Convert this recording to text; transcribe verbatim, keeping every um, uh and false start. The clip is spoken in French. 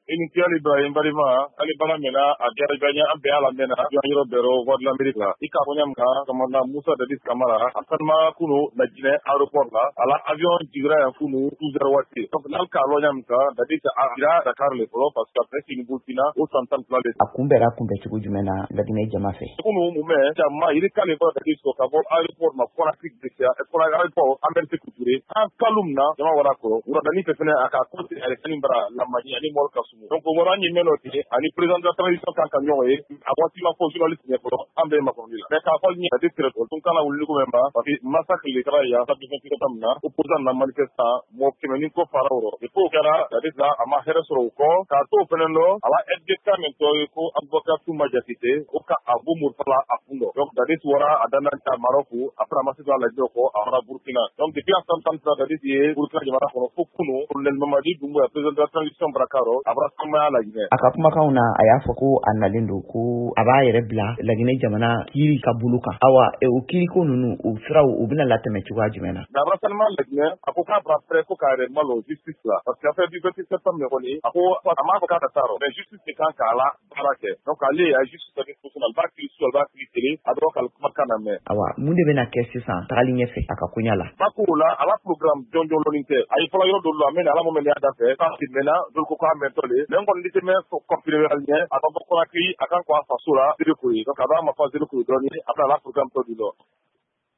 i ni kiyali Ibrahim Barima ali bana mena a jara ganya an be ala mena yoro bero wad l'Amérique la i ka bonya mka kamanda Musa Dadis Kamara asanma kuno na jine aéroport la ala avion jigra ya kuno douze heures wati donc nal ka lonya mka Dadis a ira Dakar le polo parce que après c'est Burkina au santan plale akumbera kumbe chugu jumena ladine jama fe kuno mume jama iri kale ba Dadis ko ka bo aéroport ma fora krik de sia e fora aéroport Amerique couture an kalumna jama wala ko wura dani fe fene aka konti ale kanimbara la mani ani mol kasumu donc wora ni melote ani président de la transition kan kan yoye awati ma ko journaliste ne ko ambe ma ko mais ka fol ni ade tere ko tun kala wuli ko memba parce que massacre le kara ya sabi ko ko tamna opposant na manifestant mo kemeni ko farao e ko kara ade la ama heresoro ko ka to fenendo ala edge kamento ko avocat tu majasite o ka abu murfala afundo donc ade wora adana ta Maroc après ma situation la joko ara Burkina donc depuis en temps ça ade die Burkina jama ko ko kuno le Mamadi Doumbouya président de la transition Brakaro abra sama la Guinée akakuma kauna ayafa ko annalindo ko aba yere bla la Guinée jamana kiri kabuluka awa e o kiri ko nunu o frau o bina latame chuwa jumena d'abord seulement la Guinée akoka bra près ko carrément la justice là parce que fait du vingt-sept septembre ngoni ako ama ko kata taro mais justice c'est quand kala barake donc aller à justice constitutionnelle ba kiri sur ba kiri télé ado kal makana me awa munde bena kesi san tali nyefe akakunyala bako la ala programme jonjon loninte ay fala yo do lo amena ala mo mena da fe parce que mena do ko ka metole mais ngon dite me ko confirmer alien aba ko la kiri akan ko fasura de ko donc aba ma fa de ko doni après la programme to dilo